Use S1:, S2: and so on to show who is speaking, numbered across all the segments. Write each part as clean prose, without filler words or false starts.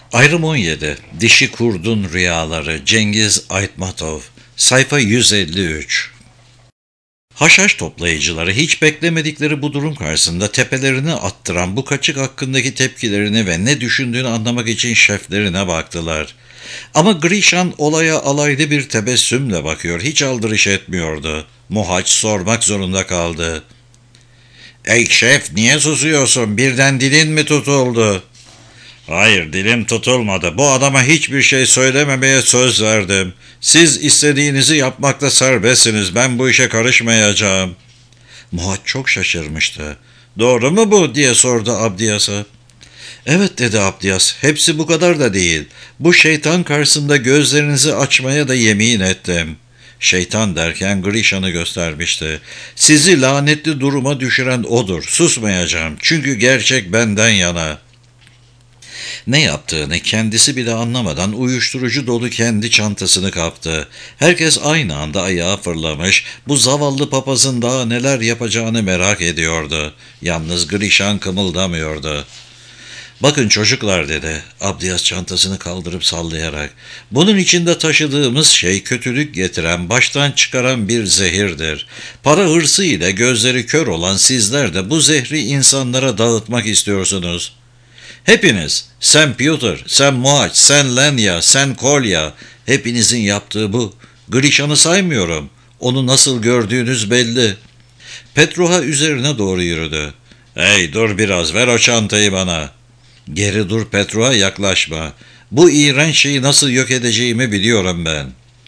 S1: Ayrım 17. Dişi Kurdun Rüyaları. Cengiz Aytmatov. Sayfa 153. Haşhaş toplayıcıları hiç beklemedikleri bu durum karşısında tepelerini attıran bu kaçık hakkındaki tepkilerini ve ne düşündüğünü anlamak için şeflerine baktılar. Ama Grişan olaya alaylı bir tebessümle bakıyor, hiç aldırış etmiyordu. Mohaç sormak zorunda kaldı. "Ey şef, niye susuyorsun? Birden dilin mi tutuldu?" "Hayır, dilim tutulmadı. Bu adama hiçbir şey söylememeye söz verdim. Siz istediğinizi yapmakta serbestsiniz. Ben bu işe karışmayacağım." Muhat çok şaşırmıştı. "Doğru mu bu?" diye sordu Abdiyas'a. "Evet," dedi Abdiyas. "Hepsi bu kadar da değil. Bu şeytan karşısında gözlerinizi açmaya da yemin ettim." Şeytan derken Grişan'ı göstermişti. "Sizi lanetli duruma düşüren odur. Susmayacağım. Çünkü gerçek benden yana." Ne yaptığını kendisi bile anlamadan uyuşturucu dolu kendi çantasını kaptı. Herkes aynı anda ayağa fırlamış, bu zavallı papazın daha neler yapacağını merak ediyordu. Yalnız Grişan kımıldamıyordu. "Bakın çocuklar," dedi Abdiyas çantasını kaldırıp sallayarak. "Bunun içinde taşıdığımız şey kötülük getiren, baştan çıkaran bir zehirdir. Para hırsı ile gözleri kör olan sizler de bu zehri insanlara dağıtmak istiyorsunuz. Hepiniz, sen Piotr, sen Moaç, sen Lenya, sen Kolya, hepinizin yaptığı bu. Grişan'ı saymıyorum. Onu nasıl gördüğünüz belli." Petruha üzerine doğru yürüdü. "Hey, dur biraz, ver o çantayı bana." "Geri dur Petruha, yaklaşma. Bu iğrenç şeyi nasıl yok edeceğimi biliyorum ben."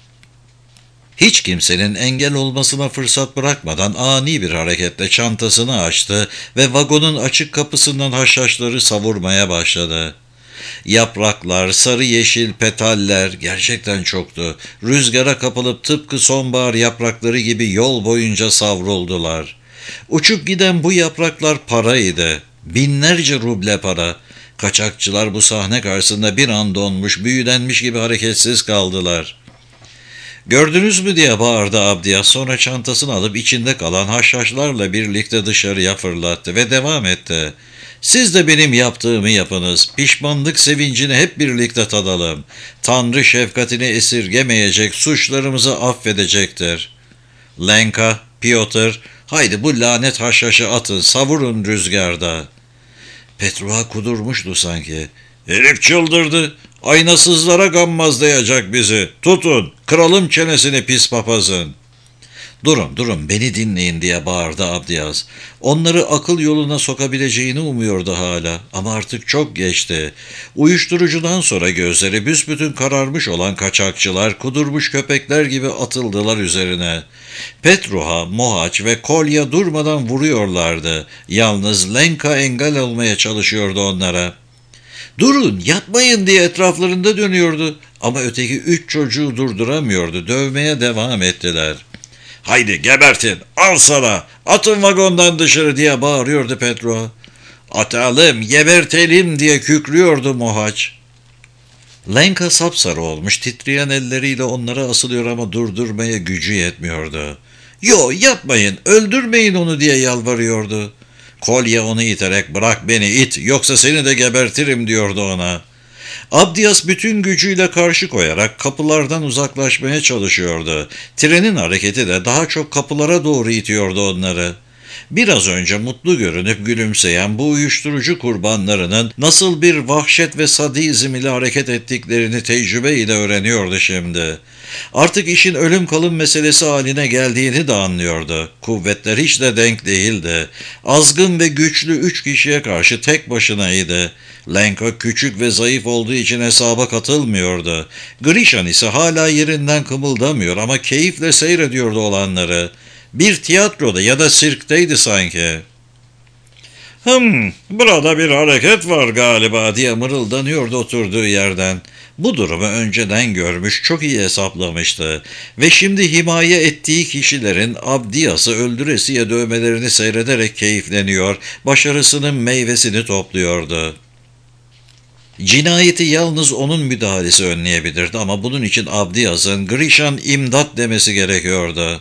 S1: Hiç kimsenin engel olmasına fırsat bırakmadan ani bir hareketle çantasını açtı ve vagonun açık kapısından haşhaşları savurmaya başladı. Yapraklar, sarı yeşil petaller gerçekten çoktu. Rüzgara kapılıp tıpkı sonbahar yaprakları gibi yol boyunca savruldular. Uçup giden bu yapraklar paraydı. Binlerce ruble para. Kaçakçılar bu sahne karşısında bir an donmuş, büyülenmiş gibi hareketsiz kaldılar. "Gördünüz mü?" diye bağırdı Abdiyas. Sonra çantasını alıp içinde kalan haşhaşlarla birlikte dışarıya fırlattı ve devam etti. "Siz de benim yaptığımı yapınız. Pişmanlık sevincini hep birlikte tadalım. Tanrı şefkatini esirgemeyecek, suçlarımızı affedecektir. Lenka, Piotr, haydi bu lanet haşhaşı atın, savurun rüzgarda." Petruha kudurmuştu sanki. "Herif çıldırdı. Aynasızlara gammazlayacak bizi. Tutun, kıralım çenesini pis papazın." "Durun, durun, beni dinleyin," diye bağırdı Abdiyaz. Onları akıl yoluna sokabileceğini umuyordu hala ama artık çok geçti. Uyuşturucudan sonra gözleri büsbütün kararmış olan kaçakçılar kudurmuş köpekler gibi atıldılar üzerine. Petruha, Mohaç ve Kolya durmadan vuruyorlardı. Yalnız Lenka engel olmaya çalışıyordu onlara. "Durun, yapmayın," diye etraflarında dönüyordu. Ama öteki 3 çocuğu durduramıyordu. Dövmeye devam ettiler. "Haydi gebertin, al sana, atın vagondan dışarı," diye bağırıyordu Petro. "Atalım, gebertelim," diye kükrüyordu Mohaç. Lenka sapsarı olmuş, titreyen elleriyle onlara asılıyor ama durdurmaya gücü yetmiyordu. "Yo, yapmayın, öldürmeyin onu," diye yalvarıyordu. Kolye onu iterek "Bırak beni it, yoksa seni de gebertirim," diyordu ona. Abdiyas bütün gücüyle karşı koyarak kapılardan uzaklaşmaya çalışıyordu. Trenin hareketi de daha çok kapılara doğru itiyordu onları. Biraz önce mutlu görünüp gülümseyen bu uyuşturucu kurbanlarının nasıl bir vahşet ve sadizm ile hareket ettiklerini tecrübeyle öğreniyordu şimdi. Artık işin ölüm kalım meselesi haline geldiğini de anlıyordu. Kuvvetler hiç de denk değildi. Azgın ve güçlü 3 kişiye karşı tek başınaydı. Lenka küçük ve zayıf olduğu için hesaba katılmıyordu. Grişan ise hala yerinden kımıldamıyor ama keyifle seyrediyordu olanları. Bir tiyatroda ya da sirkteydi sanki. Burada bir hareket var galiba," diye mırıldanıyordu oturduğu yerden. Bu durumu önceden görmüş, çok iyi hesaplamıştı ve şimdi himaye ettiği kişilerin Abdiyas'ı öldüresiye dövmelerini seyrederek keyifleniyor, başarısının meyvesini topluyordu. Cinayeti yalnız onun müdahalesi önleyebilirdi ama bunun için Abdiyas'ın "Grişan imdat" demesi gerekiyordu.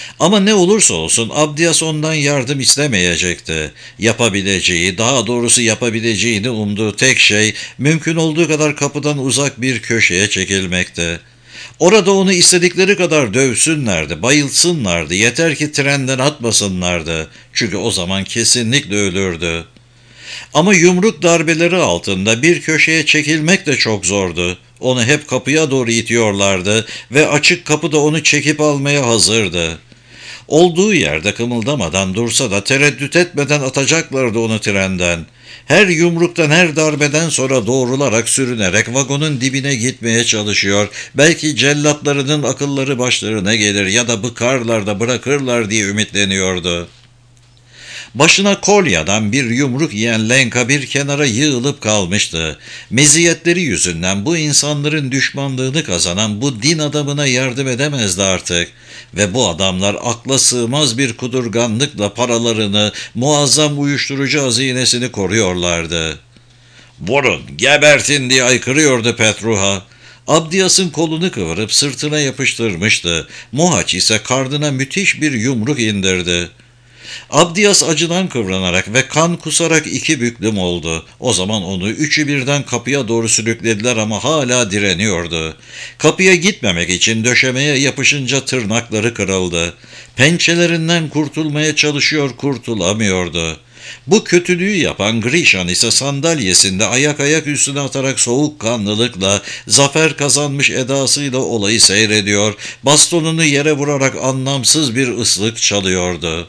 S1: Ama ne olursa olsun Abdias ondan yardım istemeyecekti. Yapabileceği, daha doğrusu yapabileceğini umduğu tek şey mümkün olduğu kadar kapıdan uzak bir köşeye çekilmekti. Orada onu istedikleri kadar dövsünlerdi, bayıltsınlardı, yeter ki trenden atmasınlardı. Çünkü o zaman kesinlikle ölürdü. Ama yumruk darbeleri altında bir köşeye çekilmek de çok zordu. Onu hep kapıya doğru itiyorlardı ve açık kapı da onu çekip almaya hazırdı. Olduğu yerde kımıldamadan dursa da tereddüt etmeden atacaklardı onu trenden. Her yumruktan, her darbeden sonra doğrularak, sürünerek vagonun dibine gitmeye çalışıyor. Belki cellatlarının akılları başlarına gelir ya da bıkarlar da bırakırlar diye ümitleniyordu. Başına kolyadan bir yumruk yiyen Lenka bir kenara yığılıp kalmıştı. Meziyetleri yüzünden bu insanların düşmanlığını kazanan bu din adamına yardım edemezdi artık. Ve bu adamlar akla sığmaz bir kudurganlıkla paralarını, muazzam uyuşturucu hazinesini koruyorlardı. "Vurun, gebertin!" diye aykırıyordu Petruha. Abdias'ın kolunu kıvırıp sırtına yapıştırmıştı. Mohaç ise karnına müthiş bir yumruk indirdi. Abdias acıdan kıvranarak ve kan kusarak iki büklüm oldu. O zaman onu üçü birden kapıya doğru sürüklediler ama hala direniyordu. Kapıya gitmemek için döşemeye yapışınca tırnakları kırıldı. Pençelerinden kurtulmaya çalışıyor, kurtulamıyordu. Bu kötülüğü yapan Grishan ise sandalyesinde ayak üstüne atarak soğukkanlılıkla, zafer kazanmış edasıyla olayı seyrediyor, bastonunu yere vurarak anlamsız bir ıslık çalıyordu.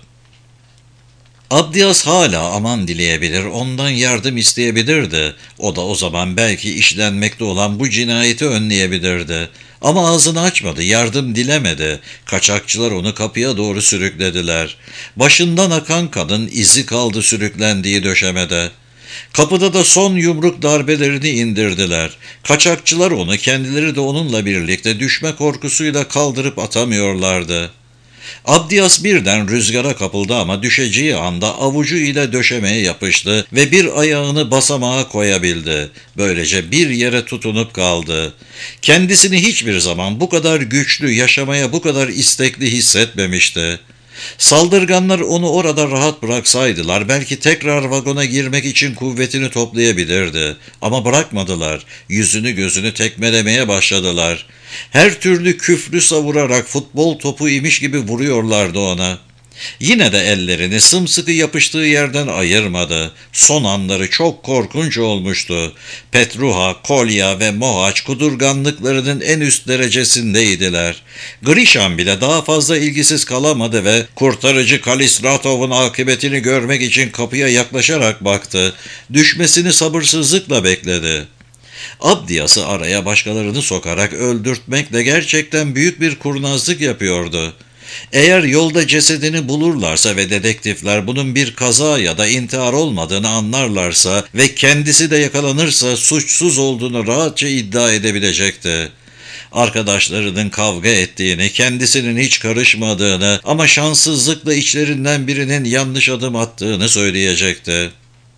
S1: Abdias hala aman dileyebilir, ondan yardım isteyebilirdi. O da o zaman belki işlenmekte olan bu cinayeti önleyebilirdi. Ama ağzını açmadı, yardım dilemedi. Kaçakçılar onu kapıya doğru sürüklediler. Başından akan kanın izi kaldı sürüklendiği döşemede. Kapıda da son yumruk darbelerini indirdiler. Kaçakçılar onu, kendileri de onunla birlikte düşme korkusuyla kaldırıp atamıyorlardı. Abdias birden rüzgara kapıldı ama düşeceği anda avucu ile döşemeye yapıştı ve bir ayağını basamağa koyabildi. Böylece bir yere tutunup kaldı. Kendisini hiçbir zaman bu kadar güçlü, yaşamaya bu kadar istekli hissetmemişti. Saldırganlar onu orada rahat bıraksaydılar belki tekrar vagona girmek için kuvvetini toplayabilirdi. Ama bırakmadılar. Yüzünü gözünü tekmelemeye başladılar. Her türlü küfrü savurarak futbol topu imiş gibi vuruyorlardı ona. Yine de ellerini sımsıkı yapıştığı yerden ayırmadı. Son anları çok korkunç olmuştu. Petruha, Kolya ve Mohaç kudurganlıklarının en üst derecesindeydiler. Grishan bile daha fazla ilgisiz kalamadı ve kurtarıcı Kalistratov'un akıbetini görmek için kapıya yaklaşarak baktı. Düşmesini sabırsızlıkla bekledi. Abdias'ı araya başkalarını sokarak öldürtmekle gerçekten büyük bir kurnazlık yapıyordu. Eğer yolda cesedini bulurlarsa ve dedektifler bunun bir kaza ya da intihar olmadığını anlarlarsa ve kendisi de yakalanırsa suçsuz olduğunu rahatça iddia edebilecekti. Arkadaşlarının kavga ettiğini, kendisinin hiç karışmadığını ama şanssızlıkla içlerinden birinin yanlış adım attığını söyleyecekti.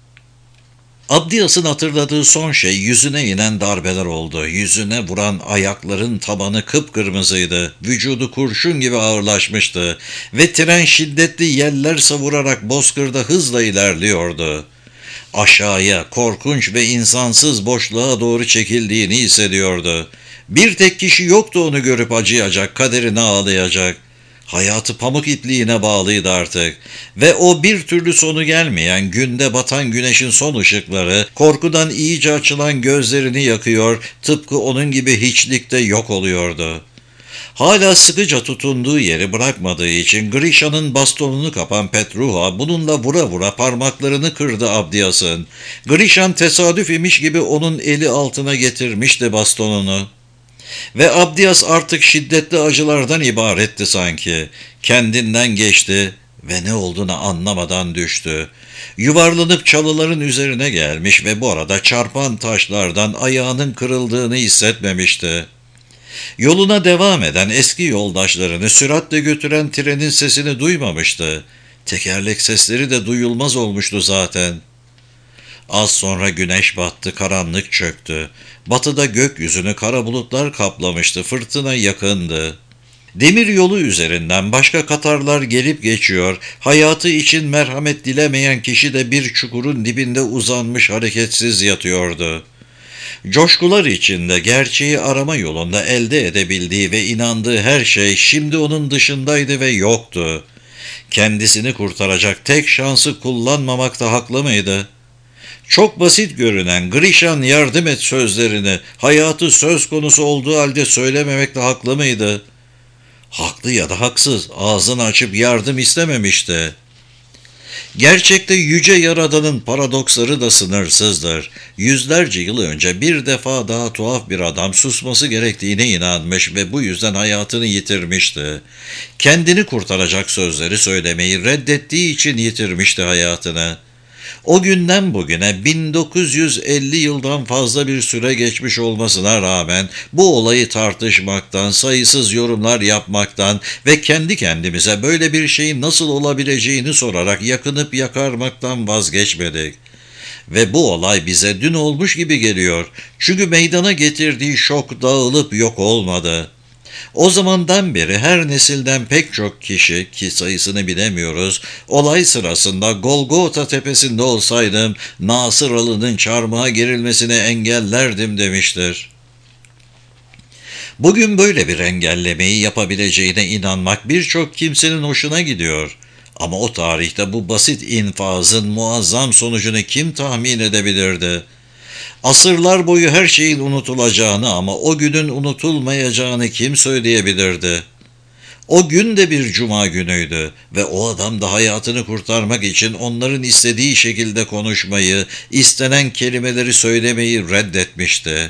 S1: Abdias'ın hatırladığı son şey yüzüne inen darbeler oldu. Yüzüne vuran ayakların tabanı kıpkırmızıydı. Vücudu kurşun gibi ağırlaşmıştı ve tren şiddetli yeller savurarak bozkırda hızla ilerliyordu. Aşağıya, korkunç ve insansız boşluğa doğru çekildiğini hissediyordu. Bir tek kişi yoktu onu görüp acıyacak, kaderine ağlayacak. Hayatı pamuk ipliğine bağlıydı artık ve o bir türlü sonu gelmeyen günde batan güneşin son ışıkları korkudan iyice açılan gözlerini yakıyor, tıpkı onun gibi hiçlikte yok oluyordu. Hala sıkıca tutunduğu yeri bırakmadığı için Grisha'nın bastonunu kapan Petruha bununla vura vura parmaklarını kırdı Abdias'ın. Grishan tesadüf imiş gibi onun eli altına getirmişti bastonunu. Ve Abdias artık şiddetli acılardan ibaretti sanki. Kendinden geçti ve ne olduğunu anlamadan düştü. Yuvarlanıp çalıların üzerine gelmiş ve bu arada çarpan taşlardan ayağının kırıldığını hissetmemişti. Yoluna devam eden eski yoldaşlarını süratle götüren trenin sesini duymamıştı. Tekerlek sesleri de duyulmaz olmuştu zaten. Az sonra güneş battı, karanlık çöktü. Batıda gökyüzünü kara bulutlar kaplamıştı, fırtına yakındı. Demir yolu üzerinden başka katarlar gelip geçiyor, hayatı için merhamet dilemeyen kişi de bir çukurun dibinde uzanmış hareketsiz yatıyordu. Coşkular içinde gerçeği arama yolunda elde edebildiği ve inandığı her şey şimdi onun dışındaydı ve yoktu. Kendisini kurtaracak tek şansı kullanmamakta haklı mıydı? Çok basit görünen "Grişan yardım et" sözlerini hayatı söz konusu olduğu halde söylememekte haklı mıydı? Haklı ya da haksız, ağzını açıp yardım istememişti. Gerçekte yüce Yaradan'ın paradoksları da sınırsızdır. Yüzlerce yıl önce bir defa daha tuhaf bir adam susması gerektiğine inanmış ve bu yüzden hayatını yitirmişti. Kendini kurtaracak sözleri söylemeyi reddettiği için yitirmişti hayatını. O günden bugüne 1950 yıldan fazla bir süre geçmiş olmasına rağmen bu olayı tartışmaktan, sayısız yorumlar yapmaktan ve kendi kendimize böyle bir şeyin nasıl olabileceğini sorarak yakınıp yakarmaktan vazgeçmedik. Ve bu olay bize dün olmuş gibi geliyor. Çünkü meydana getirdiği şok dağılıp yok olmadı. O zamandan beri her nesilden pek çok kişi, ki sayısını bilemiyoruz, olay sırasında Golgota tepesinde olsaydım Nasıralı'nın çarmıha gerilmesini engellerdim demiştir. Bugün böyle bir engellemeyi yapabileceğine inanmak birçok kimsenin hoşuna gidiyor. Ama o tarihte bu basit infazın muazzam sonucunu kim tahmin edebilirdi? Asırlar boyu her şeyin unutulacağını ama o günün unutulmayacağını kim söyleyebilirdi? O gün de bir cuma günüydü ve o adam da hayatını kurtarmak için onların istediği şekilde konuşmayı, istenen kelimeleri söylemeyi reddetmişti.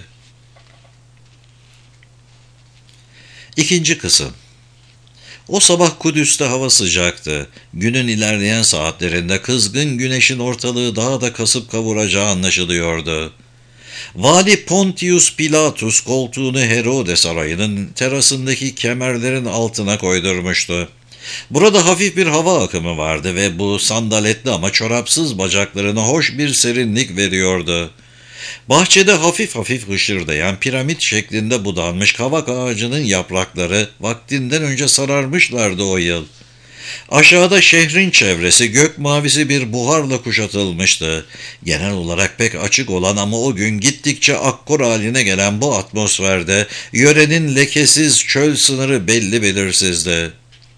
S1: İkinci kısım. O sabah Kudüs'te hava sıcaktı. Günün ilerleyen saatlerinde kızgın güneşin ortalığı daha da kasıp kavuracağı anlaşılıyordu. Vali Pontius Pilatus koltuğunu Herode Sarayı'nın terasındaki kemerlerin altına koydurmuştu. Burada hafif bir hava akımı vardı ve bu sandaletli ama çorapsız bacaklarına hoş bir serinlik veriyordu. Bahçede hafif hafif hışırdayan piramit şeklinde budanmış kavak ağacının yaprakları vaktinden önce sararmışlardı o yıl. Aşağıda şehrin çevresi gök mavisi bir buharla kuşatılmıştı. Genel olarak pek açık olan ama o gün gittikçe akkor haline gelen bu atmosferde yörenin lekesiz çöl sınırı belli belirsizdi.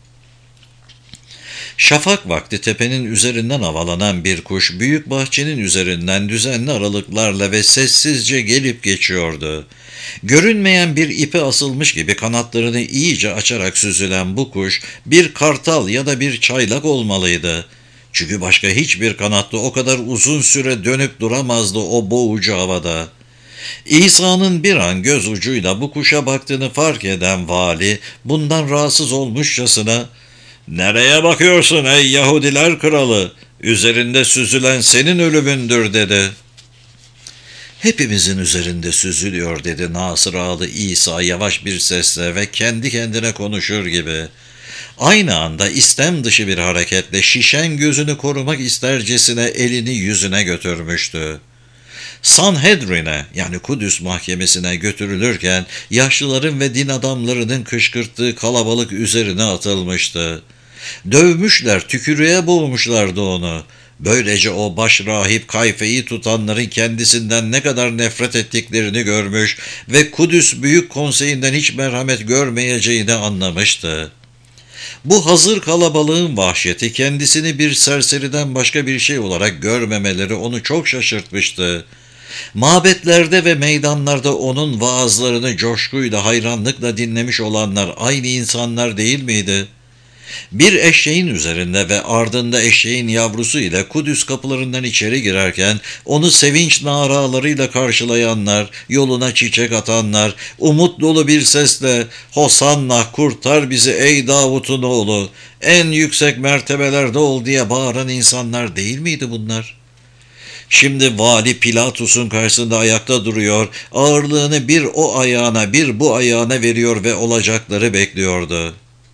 S1: Şafak vakti tepenin üzerinden havalanan bir kuş büyük bahçenin üzerinden düzenli aralıklarla ve sessizce gelip geçiyordu. Görünmeyen bir ipe asılmış gibi kanatlarını iyice açarak süzülen bu kuş bir kartal ya da bir çaylak olmalıydı. Çünkü başka hiçbir kanatlı o kadar uzun süre dönüp duramazdı o boğucu havada. İsa'nın bir an göz ucuyla bu kuşa baktığını fark eden vali bundan rahatsız olmuşçasına "Nereye bakıyorsun ey Yahudiler kralı? Üzerinde süzülen senin ölümündür" dedi. "Hepimizin üzerinde süzülüyor" dedi Nasıralı İsa yavaş bir sesle ve kendi kendine konuşur gibi. Aynı anda istem dışı bir hareketle şişen gözünü korumak istercesine elini yüzüne götürmüştü. Sanhedrin'e yani Kudüs mahkemesine götürülürken yaşlıların ve din adamlarının kışkırttığı kalabalık üzerine atılmıştı. Dövmüşler, tükürüğe boğmuşlardı onu. Böylece o başrahip Kayfe'yi tutanların kendisinden ne kadar nefret ettiklerini görmüş ve Kudüs Büyük Konseyi'nden hiç merhamet görmeyeceğini anlamıştı. Bu hazır kalabalığın vahşeti kendisini bir serseriden başka bir şey olarak görmemeleri onu çok şaşırtmıştı. Mabetlerde ve meydanlarda onun vaazlarını coşkuyla, hayranlıkla dinlemiş olanlar aynı insanlar değil miydi? Bir eşeğin üzerinde ve ardında eşeğin yavrusu ile Kudüs kapılarından içeri girerken onu sevinç naralarıyla karşılayanlar, yoluna çiçek atanlar, umut dolu bir sesle "Hosanna, kurtar bizi ey Davut'un oğlu, en yüksek mertebelerde ol" diye bağıran insanlar değil miydi bunlar? Şimdi vali Pilatus'un karşısında ayakta duruyor, ağırlığını bir o ayağına bir bu ayağına veriyor ve olacakları bekliyordu.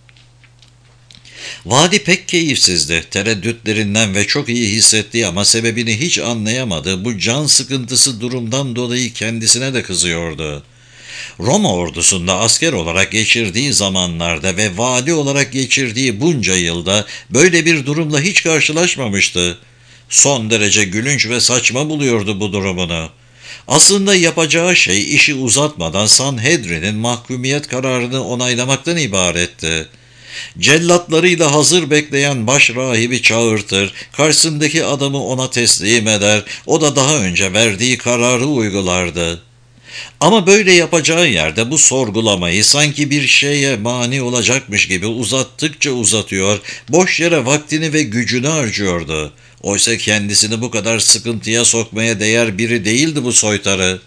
S1: Vadi pek keyifsizdi. Tereddütlerinden ve çok iyi hissettiği ama sebebini hiç anlayamadığı bu can sıkıntısı durumdan dolayı kendisine de kızıyordu. Roma ordusunda asker olarak geçirdiği zamanlarda ve vali olarak geçirdiği bunca yılda böyle bir durumla hiç karşılaşmamıştı. Son derece gülünç ve saçma buluyordu bu durumunu. Aslında yapacağı şey işi uzatmadan Sanhedrin'in mahkumiyet kararını onaylamaktan ibaretti. Cellatlarıyla hazır bekleyen baş rahibi çağırtır, karşısındaki adamı ona teslim eder, o da daha önce verdiği kararı uygulardı. Ama böyle yapacağı yerde bu sorgulamayı sanki bir şeye mani olacakmış gibi uzattıkça uzatıyor, boş yere vaktini ve gücünü harcıyordu. Oysa kendisini bu kadar sıkıntıya sokmaya değer biri değildi bu soytarı.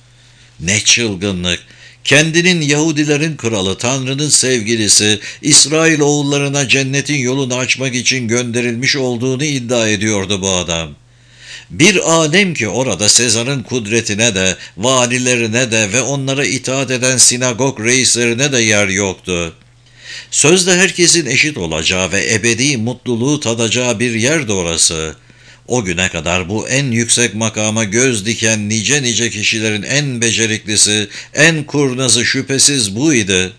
S1: Ne çılgınlık! Kendinin Yahudilerin kralı, Tanrı'nın sevgilisi, İsrail oğullarına cennetin yolunu açmak için gönderilmiş olduğunu iddia ediyordu bu adam. Bir alem ki orada Sezar'ın kudretine de, valilerine de ve onlara itaat eden sinagog reislerine de yer yoktu. Sözde herkesin eşit olacağı ve ebedi mutluluğu tadacağı bir yerdi orası. O güne kadar bu en yüksek makama göz diken nice kişilerin en beceriklisi, en kurnazı şüphesiz buydu.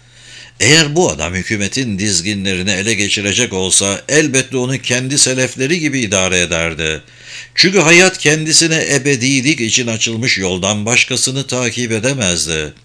S1: Eğer bu adam hükümetin dizginlerini ele geçirecek olsa elbette onu kendi selefleri gibi idare ederdi. Çünkü hayat kendisine ebedilik için açılmış yoldan başkasını takip edemezdi.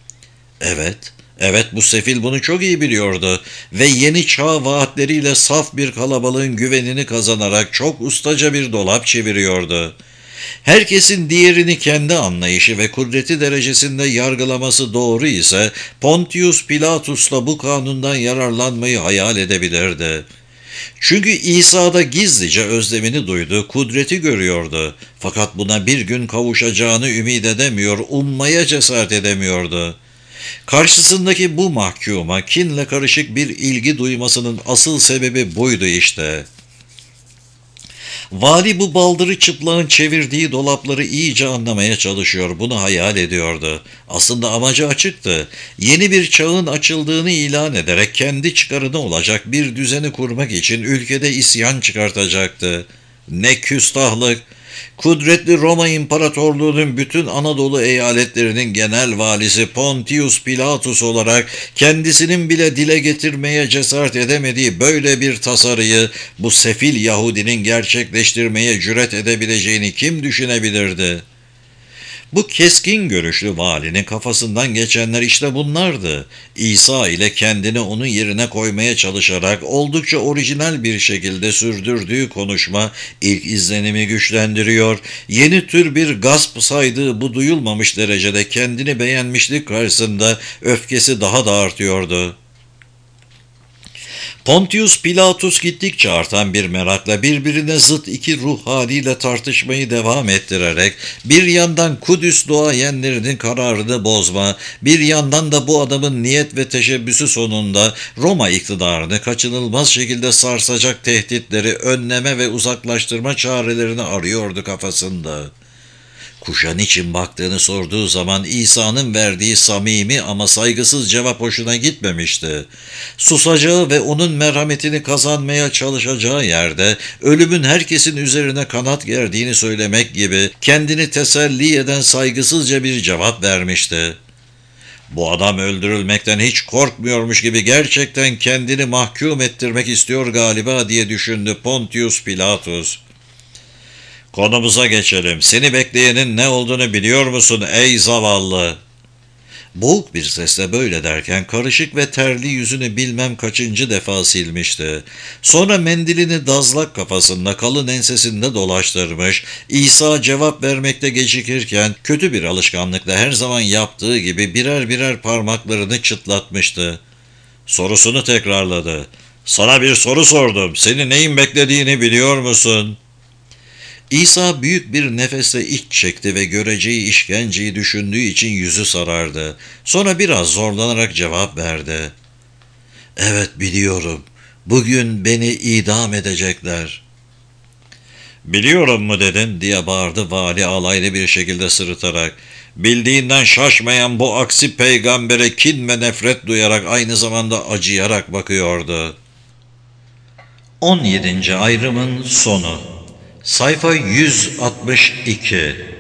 S1: Evet, bu sefil bunu çok iyi biliyordu ve yeni çağ vaatleriyle saf bir kalabalığın güvenini kazanarak çok ustaca bir dolap çeviriyordu. Herkesin diğerini kendi anlayışı ve kudreti derecesinde yargılaması doğru ise Pontius Pilatus'la bu kanundan yararlanmayı hayal edebilirdi. Çünkü İsa'da gizlice özlemini duydu, kudreti görüyordu. Fakat buna bir gün kavuşacağını ümit edemiyor, ummaya cesaret edemiyordu. Karşısındaki bu mahkuma kinle karışık bir ilgi duymasının asıl sebebi buydu işte. Vali bu baldırı çıplağın çevirdiği dolapları iyice anlamaya çalışıyor, bunu hayal ediyordu. Aslında amacı açıktı. Yeni bir çağın açıldığını ilan ederek kendi çıkarına olacak bir düzeni kurmak için ülkede isyan çıkartacaktı. Ne küstahlık! Kudretli Roma İmparatorluğu'nun bütün Anadolu eyaletlerinin genel valisi Pontius Pilatus olarak kendisinin bile dile getirmeye cesaret edemediği böyle bir tasarıyı bu sefil Yahudinin gerçekleştirmeye cüret edebileceğini kim düşünebilirdi? Bu keskin görüşlü valinin kafasından geçenler işte bunlardı. İsa ile kendini onun yerine koymaya çalışarak oldukça orijinal bir şekilde sürdürdüğü konuşma ilk izlenimi güçlendiriyor, yeni tür bir gasp saydığı bu duyulmamış derecede kendini beğenmişlik karşısında öfkesi daha da artıyordu. Pontius Pilatus gittikçe artan bir merakla birbirine zıt iki ruh haliyle tartışmayı devam ettirerek bir yandan Kudüs duayenlerinin kararını bozma, bir yandan da bu adamın niyet ve teşebbüsü sonunda Roma iktidarını kaçınılmaz şekilde sarsacak tehditleri önleme ve uzaklaştırma çarelerini arıyordu kafasında. Kuşa niçin baktığını sorduğu zaman İsa'nın verdiği samimi ama saygısız cevap hoşuna gitmemişti. Susacağı ve onun merhametini kazanmaya çalışacağı yerde ölümün herkesin üzerine kanat gerdiğini söylemek gibi kendini teselli eden saygısızca bir cevap vermişti. Bu adam öldürülmekten hiç korkmuyormuş gibi gerçekten kendini mahkum ettirmek istiyor galiba diye düşündü Pontius Pilatus. Konumuza geçelim. Seni bekleyenin ne olduğunu biliyor musun ey zavallı? Boğuk bir sesle böyle derken karışık ve terli yüzünü bilmem kaçıncı defa silmişti. Sonra mendilini dazlak kafasında kalın ensesinde dolaştırmış, İsa cevap vermekte gecikirken kötü bir alışkanlıkla her zaman yaptığı gibi birer birer parmaklarını çıtlatmıştı. Sorusunu tekrarladı. Sana bir soru sordum. Seni neyin beklediğini biliyor musun? İsa büyük bir nefesle iç çekti ve göreceği işkenceyi düşündüğü için yüzü sarardı. Sonra biraz zorlanarak cevap verdi. Evet biliyorum. Bugün beni idam edecekler. Biliyorum mu dedin diye bağırdı vali alaylı bir şekilde sırıtarak. Bildiğinden şaşmayan bu aksi peygambere kin ve nefret duyarak aynı zamanda acıyarak bakıyordu. 17. ayrımın sonu. Sayfa 162.